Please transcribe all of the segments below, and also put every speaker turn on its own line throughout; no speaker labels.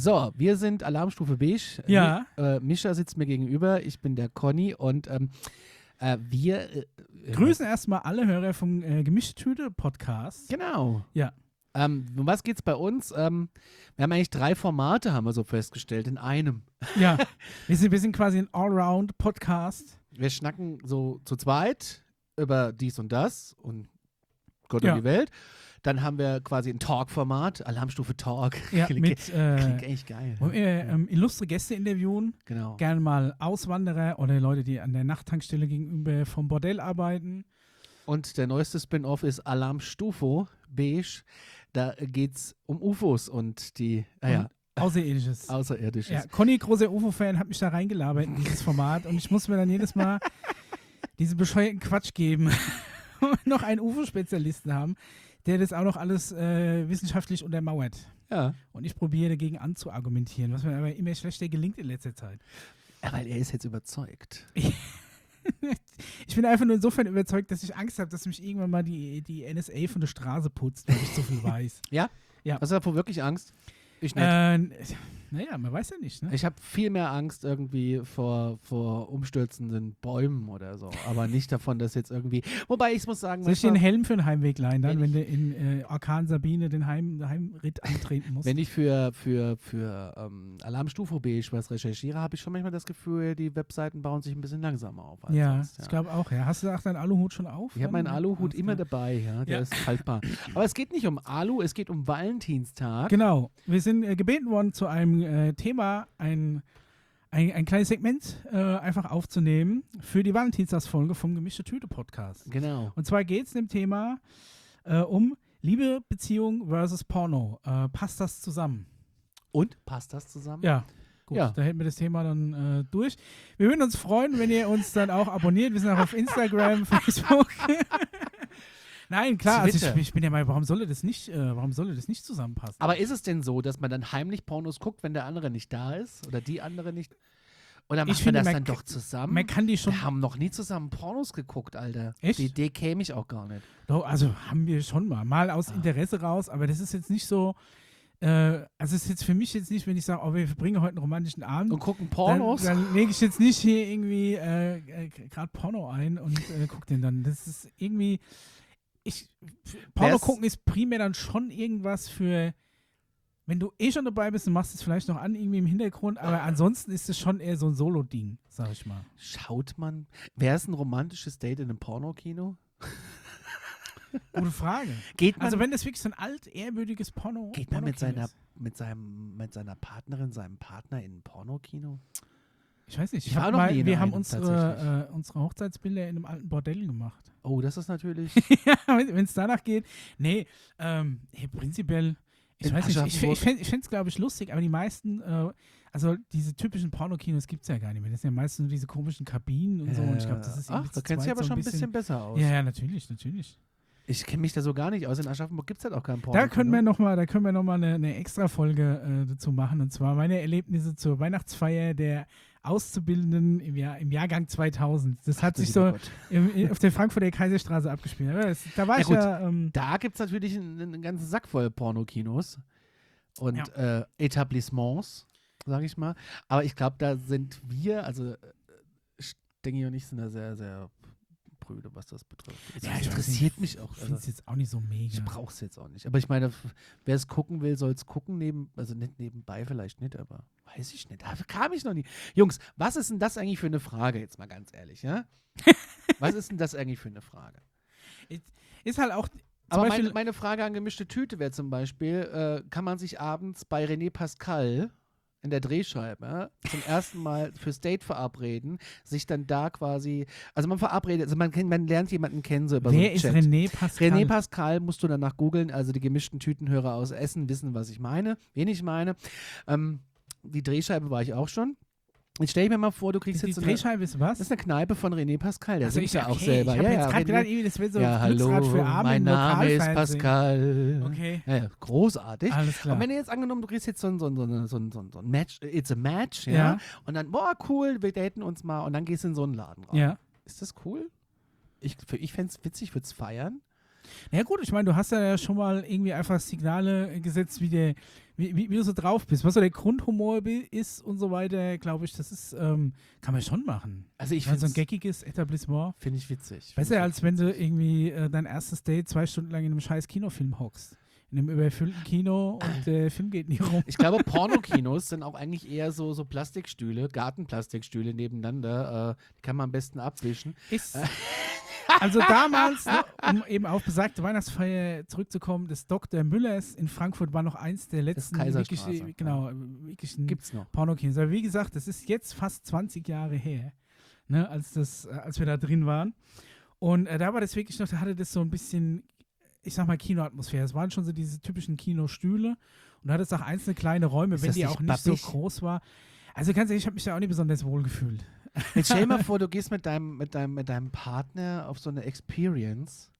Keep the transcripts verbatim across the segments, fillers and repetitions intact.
So, wir sind Alarmstufe Beige.
Ja.
Mi- äh, Mischa sitzt mir gegenüber, ich bin der Conny und ähm, äh, wir äh,
Grüßen erstmal alle Hörer vom äh, Gemischte Tüte Podcast.
Genau.
Ja.
Ähm, um was geht's bei uns? Ähm, wir haben eigentlich drei Formate, haben wir so festgestellt, in einem.
Ja. wir, sind, wir sind quasi ein Allround-Podcast.
Wir schnacken so zu zweit über dies und das und Gott
Ja.
und die Welt. Dann haben wir quasi ein Talk-Format, Alarmstufe Talk.
Ja,
Klingt-
mit
Klingt
äh,
echt geil.
wo wir ähm, illustre Gäste interviewen.
Genau.
Gerne mal Auswanderer oder Leute, die an der Nachttankstelle gegenüber vom Bordell arbeiten.
Und der neueste Spin-off ist Alarmstufe Beige. Da geht's um U F Os und die, naja,
Außerirdisches.
Außerirdisches.
Ja, Conny, großer U F O-Fan, hat mich da reingelabert in dieses Format und ich muss mir dann jedes Mal diesen bescheuerten Quatsch geben und noch einen U F O-Spezialisten haben, der das auch noch alles äh, wissenschaftlich untermauert.
Ja.
Und ich probiere dagegen anzuargumentieren, was mir aber immer schlechter gelingt in letzter Zeit.
Ja, weil er ist jetzt überzeugt.
Ich bin einfach nur insofern überzeugt, dass ich Angst habe, dass mich irgendwann mal die, die N S A von der Straße putzt, weil ich so viel weiß.
Ja?
Ja.
Hast du davor wirklich Angst? Ich nicht.
Äh, naja, man weiß ja nicht, ne?
Ich habe viel mehr Angst irgendwie vor, vor umstürzenden Bäumen oder so, aber nicht davon, dass jetzt irgendwie. Wobei ich muss sagen,
Soll ich dir einen
manchmal,
Helm für den Heimweg leihen, dann,
Wenn
wenn, du in äh, Orkan Sabine den Heim, Heimritt antreten musst?
wenn ich für, für, für ähm, Alarmstufe Beige was recherchiere, habe ich schon manchmal das Gefühl, die Webseiten bauen sich ein bisschen langsamer auf als
ja,
sonst.
ich glaube auch, ja. Hast du auch deinen Aluhut schon auf?
Ich habe meinen
Dann?
Aluhut
Alles
immer
klar.
dabei, ja, der
Ja.
ist haltbar. Aber es geht nicht um Alu, es geht um Valentinstag.
Genau. Wir sind äh, gebeten worden, zu einem äh, Thema ein, ein, ein kleines Segment äh, einfach aufzunehmen für die Valentinstagsfolge vom Gemischte Tüte Podcast.
Genau.
Und zwar geht es in dem Thema äh, um Liebe, Beziehung versus Porno. Äh, passt das zusammen?
Und passt das zusammen?
Ja. Gut,
Ja.
da hätten wir das Thema dann äh, durch. Wir würden uns freuen, wenn ihr uns dann auch abonniert. Wir sind auch auf Instagram, Facebook. Nein, klar, also
Twitter.
ich, ich bin ja mal, warum soll das nicht, äh, warum soll das nicht zusammenpassen?
Aber ist es denn so, dass man dann heimlich Pornos guckt, wenn der andere nicht da ist? Oder die andere nicht? Oder macht
Ich
man
finde,
das
man
dann
k-
doch zusammen?
Man kann die schon,
Wir haben noch nie zusammen Pornos geguckt, Alter.
Echt?
Die Idee käme ich auch gar nicht.
doch, also haben wir schon mal, mal aus
Ah.
Interesse raus, aber das ist jetzt nicht so, äh, also es ist jetzt für mich jetzt nicht, wenn ich sage, oh, wir verbringen heute einen romantischen Abend.
Und gucken Pornos?
Dann, dann lege ich jetzt nicht hier irgendwie äh, äh, gerade Porno ein und äh, guck den dann. Das ist irgendwie. Ich, Porno
Wär's-
gucken ist primär dann schon irgendwas für. Wenn du eh schon dabei bist, dann machst du es vielleicht noch an, irgendwie im Hintergrund, aber ansonsten ist es schon eher so ein Solo-Ding, sag ich mal.
Schaut man. Wäre es ein romantisches Date in einem Pornokino?
Gute Frage.
Geht man,
Also, wenn das wirklich so ein alt, ehrwürdiges Porno
geht man mit,
Pornokino
seiner,
ist.
mit, seinem, mit seiner Partnerin, seinem Partner in ein Pornokino?
Ich weiß nicht.
Ich
Ich
war
hab
noch
mal,
nie in
wir haben
einem,
unsere, äh, unsere Hochzeitsbilder in einem alten Bordell gemacht.
Oh, das ist natürlich.
Ja, wenn es danach geht. Nee, ähm, hey, prinzipiell, ich
In
weiß nicht, ich,
Aschaffenburg?
ich fände es, glaube ich, lustig, aber die meisten, äh, also diese typischen Pornokinos gibt es ja gar nicht mehr. Das sind ja meistens nur diese komischen Kabinen und so. Und ich glaube, das ist
Ach,
irgendwie
da
zu
kennst du
zweit
aber
so
schon ein bisschen besser aus.
Ja, ja, natürlich, natürlich.
Ich kenne mich da so gar nicht aus. In Aschaffenburg gibt es halt auch keinen Pornokino.
Da können wir nochmal, da können wir noch mal eine, eine extra Folge äh, dazu machen. Und zwar meine Erlebnisse zur Weihnachtsfeier der Auszubildenden im, Jahr, im Jahrgang zweitausend. Das hat
Du
sich
lieber
so
Gott.
im, in, auf der Frankfurter Kaiserstraße abgespielt. Ja, das, da war
Ja,
ich
gut.
ja. Ähm,
Da gibt es natürlich einen, einen ganzen Sack voll Pornokinos und
Ja.
äh, Etablissements, sage ich mal. Aber ich glaube, da sind wir, also äh, Stengi und ich sind da sehr, sehr prüde, was das betrifft. Das
Ja, ich weiß
interessiert
nicht,
mich auch.
ich finde
Also,
es jetzt auch nicht so mega.
ich brauche es jetzt auch nicht. Aber ich meine, f- wer es gucken will, soll es gucken. Neben, also nicht nebenbei vielleicht nicht, aber weiß ich nicht. Da kam ich noch nie. Jungs, was ist denn das eigentlich für eine Frage, jetzt mal ganz ehrlich, ja? Was ist denn das eigentlich für eine Frage?
Ist halt auch. Zum
Aber
Beispiel,
meine, meine Frage an gemischte Tüte wäre zum Beispiel, äh, kann man sich abends bei René Pascal in der Drehscheibe zum ersten Mal fürs Date verabreden, sich dann da quasi, also man verabredet, also man, kennt, man lernt jemanden kennen so über
wer
so
ist
einen Chat.
René Pascal?
René Pascal musst du danach googeln, also die gemischten Tütenhörer aus Essen wissen, was ich meine, wen ich meine. Ähm, die Drehscheibe war ich auch schon. Jetzt stell ich mir mal vor, du kriegst
die
jetzt so eine,
Drehscheibe ist was?
das ist eine Kneipe von René Pascal, der
Also
singt
ich,
ja auch
okay,
selber.
Ich habe
ja,
jetzt
ja,
gerade
René-
gedacht, irgendwie, das wäre so
ja,
ein Glücksrad
hallo,
für Arme
mein
im
Name ist
Lokalfernsehen.
Pascal.
Okay,
Ja, ja, großartig.
alles klar.
Und wenn ihr jetzt angenommen, du kriegst jetzt so ein, so ein, so ein, so ein, so ein, so ein Match, it's a Match, ja?
Ja.
Und dann, boah, cool, wir daten uns mal und dann gehst du in so einen Laden rein.
Ja.
Ist das cool? Ich, für- ich fände es witzig, würde es feiern.
Ja gut, ich meine, du hast ja schon mal irgendwie einfach Signale gesetzt, wie, der, wie, wie, wie du so drauf bist. Was so der Grundhumor bi- ist und so weiter, glaube ich, das ist, ähm, kann man schon machen.
Also ich
Ich meine, so ein
finde
geckiges Etablissement.
find ich witzig.
Besser,
Find ich
als wenn du irgendwie äh, dein erstes Date zwei Stunden lang in einem scheiß Kinofilm hockst. In einem überfüllten Kino und der Film geht nie rum.
Ich glaube, Pornokinos sind auch eigentlich eher so, so Plastikstühle, Gartenplastikstühle nebeneinander. Äh, die kann man am besten abwischen.
Ist, also damals, ne, um eben auf besagte Weihnachtsfeier zurückzukommen, des Doktor Müllers in Frankfurt war noch eins der letzten
Kaiserstraße,
wirklich, genau, wirklichen
Gibt's noch.
Pornokinos. Aber wie gesagt, das ist jetzt fast zwanzig Jahre her, ne, als, das, äh, als wir da drin waren. Und äh, da war das wirklich noch, da hatte das so ein bisschen, ich sag mal, Kinoatmosphäre. Es waren schon so diese typischen Kinostühle und da hatte es auch einzelne kleine Räume,
Ist
wenn
das
die
nicht
auch nicht so
babbig?
groß war. Also ganz ehrlich, ich habe mich da auch nicht besonders wohl gefühlt.
Jetzt stell dir mal vor, du gehst mit deinem, mit deinem, mit deinem Partner auf so eine Experience.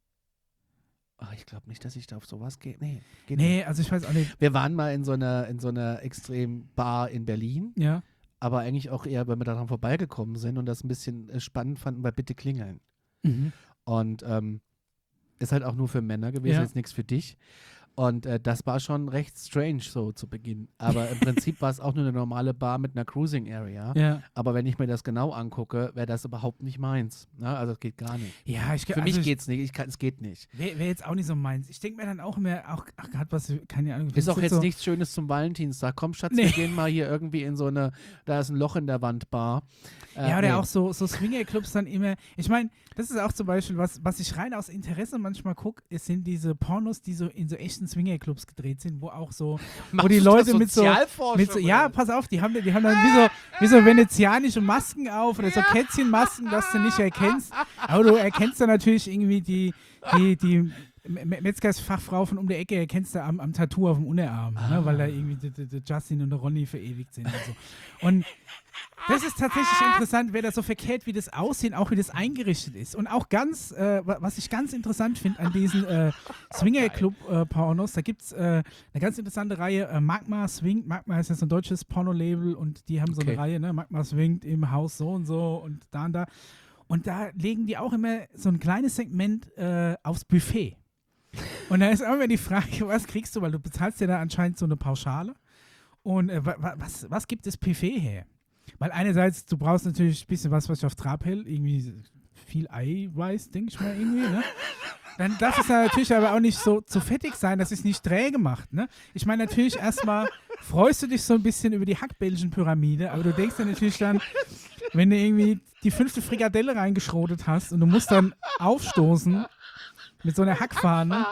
Ach, ich glaube nicht, dass ich da auf sowas gehe. Nee, geht nicht.
Nee, also ich weiß auch nicht.
Wir waren mal in so einer, in so einer Extrem-Bar in Berlin,
Ja.
aber eigentlich auch eher, weil wir daran vorbeigekommen sind und das ein bisschen äh, spannend fanden, bei Bitte klingeln.
Mhm.
Und ähm, ist halt auch nur für Männer gewesen,
Ja.
jetzt nichts für dich. Und äh, das war schon recht strange so zu Beginn. Aber im Prinzip war es auch nur eine normale Bar mit einer Cruising Area.
Ja.
Aber wenn ich mir das genau angucke, wäre das überhaupt nicht meins. Ne? Also es geht gar nicht.
Ja, ich
Für
also
mich
ich,
geht's nicht. Ich kann, es geht nicht.
Wäre wär jetzt auch nicht so meins. Ich denke mir dann auch immer, auch, ach gerade was, keine Ahnung.
Ist
das
auch jetzt
so,
nichts Schönes zum Valentinstag. Komm, Schatz,
Nee.
wir gehen mal hier irgendwie in so eine, da ist ein Loch in der Wand Bar. Äh,
Ja, oder
nee.
auch so, so Swingerclubs dann immer. Ich meine, das ist auch zum Beispiel, was, was ich rein aus Interesse manchmal gucke, es sind diese Pornos, die so in so echten Swingerclubs gedreht sind, wo auch so, wo
Machst
die
du
Leute
da
mit so,
Sozialforschung,
mit so, ja,
oder?
pass auf, die haben, die haben dann wie so, wie so venezianische Masken auf oder so Kätzchenmasken, dass du nicht erkennst. Aber du erkennst dann natürlich irgendwie die, die, die Me- Metzgersfachfrau von um der Ecke erkennst du am, am Tattoo auf dem Unterarm,
Ah.
ne, weil da irgendwie der der- der Justin und der Ronny verewigt sind und so. Und das ist tatsächlich interessant, wer das so verkehrt, wie das Aussehen, auch wie das eingerichtet ist. Und auch ganz, äh, wa- was ich ganz interessant finde an diesen äh, Swinger-Club-Pornos, da gibt es äh, eine ganz interessante Reihe, äh, Magma Swingt. Magma ist ja so ein deutsches Porno-Label und die haben so
Okay.
eine Reihe, ne? Magma Swingt im Haus so und so und da und da. Und da legen die auch immer so ein kleines Segment äh, aufs Buffet. Und da ist auch immer die Frage, was kriegst du, weil du bezahlst ja da anscheinend so eine Pauschale. Und äh, wa- wa- was, was gibt das Buffet her? Weil einerseits, du brauchst natürlich ein bisschen was, was dich auf Trab hält, irgendwie viel Eiweiß, denke ich mal irgendwie, ne? Dann darf es ja natürlich aber auch nicht so zu fettig sein, dass es nicht träge macht, ne? Ich meine, natürlich erstmal freust du dich so ein bisschen über die Hackbällchen-Pyramide, aber du denkst dann natürlich dann, wenn du irgendwie die fünfte Frikadelle reingeschrotet hast und du musst dann aufstoßen mit so einer Hackfahne,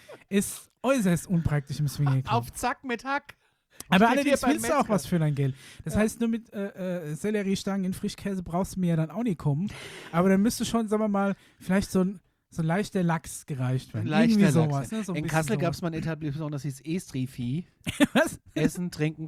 ist äußerst unpraktisch im Swingerclub.
Auf Zack mit Hack.
Aber
Steht
allerdings
hier beim
willst du auch
Metzger.
was für dein Geld. Das heißt, nur mit äh, äh, Selleriestangen in Frischkäse brauchst du mir ja dann auch nicht kommen. Aber dann müsste schon, sagen wir mal, vielleicht so ein, so ein leichter Lachs gereicht werden.
Leichter
Irgendwie
Lachs,
sowas.
ja.
Ne? So ein
In
bisschen
Kassel
so.
gab es mal ein Etablissement, das hieß Estrifi.
Was?
Essen, trinken.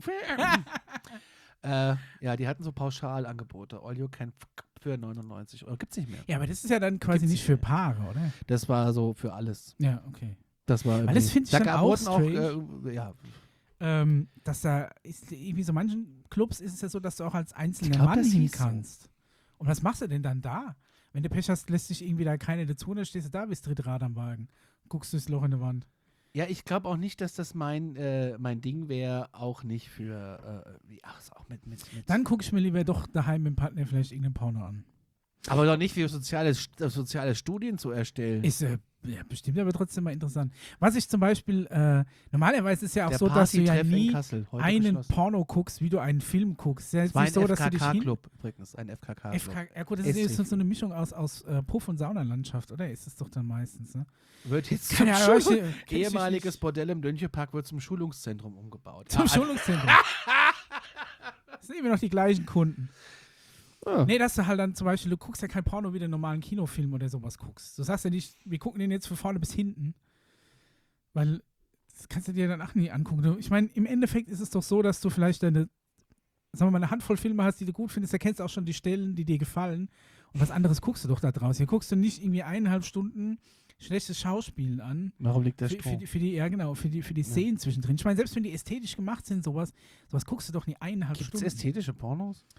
äh, ja, die hatten so Pauschalangebote. All you can f- für neunundneunzig Euro. Gibt's nicht mehr.
Ja, aber das ist ja dann quasi
Gibt's
nicht für
nicht
Paare, oder?
Das war so für alles.
Ja, okay.
Das war
Weil das
irgendwie-
finde ich
da
dann
gab-
auch
wurden auch
strange.
äh, ja,
Ähm, dass da ist, irgendwie so manchen Clubs ist es ja so, dass du auch als einzelner
glaub,
Mann
das
hin
hieß so.
kannst. Und was machst du denn dann da? Wenn du Pech hast, lässt sich irgendwie da keiner dazu, dann stehst du da, bist dritte Rad am Wagen. Guckst durchs Loch in der Wand.
ja, ich glaube auch nicht, dass das mein, äh, mein Ding wäre, auch nicht für, äh, wie- ach, ist auch mit, mit, mit
Dann gucke ich mir lieber doch daheim mit dem Partner vielleicht irgendeinen Porno an.
aber doch nicht für soziale, soziale Studien zu erstellen.
Ist äh, ja, bestimmt aber trotzdem mal interessant. Was ich zum Beispiel, äh, normalerweise ist ja auch
Der
so, dass du ja
Party-Treff in
nie
Kassel, heute
einen
geschlossen.
Porno guckst, wie du einen Film guckst. Es ist ja
Das
jetzt
war ein
nicht so, dass du dich hin...
F K K-Club übrigens, ein F K K-Club.
F K, ja gut, das ist
Estrich.
jetzt so eine Mischung aus, aus äh, Puff- und Saunalandschaft, oder? Ist es doch dann meistens, ne?
Wird jetzt zum
Keine Ahnung,
Schul-
ich- kenn ich
ehemaliges
nicht.
Bordell im Dönchepark wird zum Schulungszentrum umgebaut.
Zum
Ja,
Schulungszentrum. Das sind immer noch die gleichen Kunden.
ah.
Nee, dass du halt dann zum Beispiel, du guckst ja kein Porno wie den normalen Kinofilm oder sowas guckst. Du sagst ja nicht, wir gucken den jetzt von vorne bis hinten. Weil das kannst du dir dann auch nie angucken. Du, ich meine, im Endeffekt ist es doch so, dass du vielleicht deine, sagen wir mal, eine Handvoll Filme hast, die du gut findest, da kennst du auch schon die Stellen, die dir gefallen. Und was anderes guckst du doch da draußen. Hier guckst du nicht irgendwie eineinhalb Stunden schlechtes Schauspiel an.
Warum liegt der
Für, für,
Strom?
die, für die, ja genau, für die, für die
Ja.
Szenen zwischendrin. Ich meine, selbst wenn die ästhetisch gemacht sind, sowas, sowas guckst du doch nie eineinhalb
Gibt es
Stunden.
ästhetische Pornos?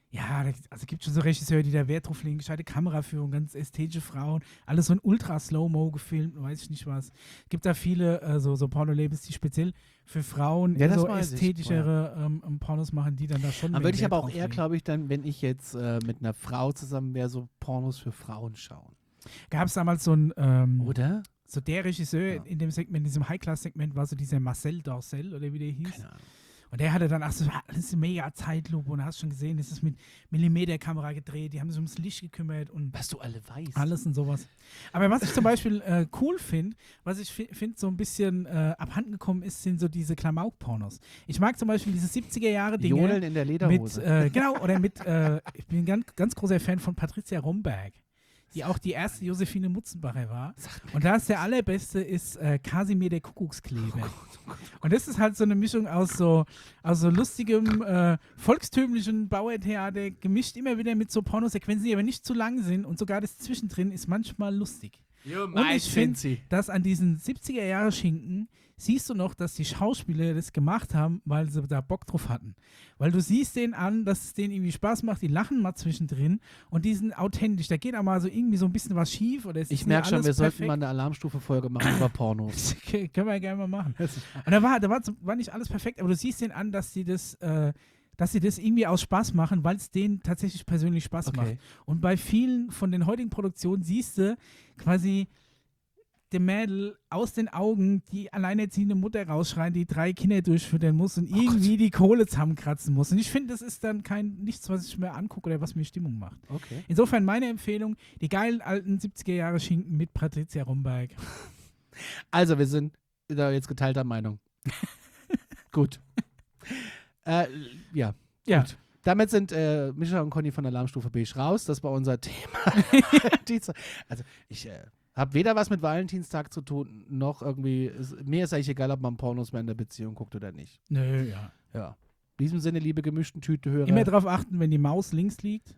Ja, da, also gibt schon so Regisseure, die da Wert drauf legen, gescheite Kameraführung, ganz ästhetische Frauen, alles so in ultra-Slow-Mo gefilmt, weiß ich nicht was. Gibt da viele äh, so, so Porno-Labels, die speziell für Frauen
Ja, das
so
weiß ich,
ästhetischere ähm, Pornos machen, die dann da schon
Dann würde ich
Wert
aber auch
drauf
eher,
legen.
glaube ich, dann, wenn ich jetzt äh, mit einer Frau zusammen wäre, so Pornos für Frauen schauen.
Gab es damals so ein, ähm,
Oder?
so der Regisseur
Ja.
in dem Segment, in diesem High-Class-Segment war so dieser Marcel Dorcel oder wie der hieß.
Keine Ahnung.
Und der hatte dann, ach so, alles mega Zeitlupe und hast schon gesehen, das ist mit Millimeterkamera gedreht, die haben sich ums Licht gekümmert und
Was du alle weißt.
alles und sowas. Aber was ich zum Beispiel äh, cool finde, was ich fi- finde so ein bisschen äh, abhanden gekommen ist, sind so diese Klamauk-Pornos. Ich mag zum Beispiel diese siebziger-Jahre-Dinge
Jodeln in der
mit,
Lederhose.
äh, genau, oder mit, äh, ich bin ein ganz, ganz großer Fan von Patricia Romberg, die auch die erste Josephine Mutzenbacher war. Und da ist der allerbeste ist äh, Kasimir der Kuckuckskleber. Und das ist halt so eine Mischung aus so, aus so lustigem, äh, volkstümlichen Bauertheater, gemischt immer wieder mit so Pornosequenzen, die aber nicht zu lang sind und sogar das Zwischendrin ist manchmal lustig. Und ich finde, dass an diesen siebziger-Jahre-Schinken siehst du noch, dass die Schauspieler das gemacht haben, weil sie da Bock drauf hatten. Weil du siehst denen an, dass es denen irgendwie Spaß macht, die lachen mal zwischendrin und die sind authentisch. Da geht auch mal so irgendwie so ein bisschen was schief. Oder es
Ich
ist
merke
nicht
schon, wir
alles
sollten
perfekt.
mal eine Alarmstufe-Folge machen über Pornos.
Okay, können wir gerne mal machen. Und da war, da war, war nicht alles perfekt, aber du siehst denen an, dass sie das, äh, dass sie das irgendwie aus Spaß machen, weil es denen tatsächlich persönlich Spaß macht.
Okay.
Und bei vielen von den heutigen Produktionen siehst du quasi dem Mädel aus den Augen die alleinerziehende Mutter rausschreien, die drei Kinder durchfüttern muss und irgendwie die Kohle zusammenkratzen muss. Und ich finde, das ist dann kein nichts, was ich mir angucke oder was mir Stimmung macht.
Okay.
Insofern meine Empfehlung, die geilen alten siebziger-Jahre-Schinken mit Patricia Romberg.
Also, wir sind da jetzt geteilter Meinung. Gut. Äh, ja.
Ja.
Gut. Damit sind äh, Mischa und Conny von Alarmstufe B raus. Das war unser Thema. Diese- also, ich äh, habe weder was mit Valentinstag zu tun, noch irgendwie. Ist, mir ist eigentlich egal, ob man Pornos mehr in der Beziehung guckt oder nicht.
Nö, ja.
Ja. In diesem Sinne, liebe gemischten Tüte-Hörer.
Immer darauf achten, wenn die Maus links liegt.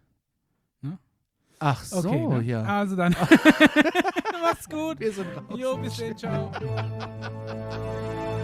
Ach so,
Okay, ne?
ja.
Also dann. Macht's gut.
Wir sind raus.
Jo, bis dann. Ciao.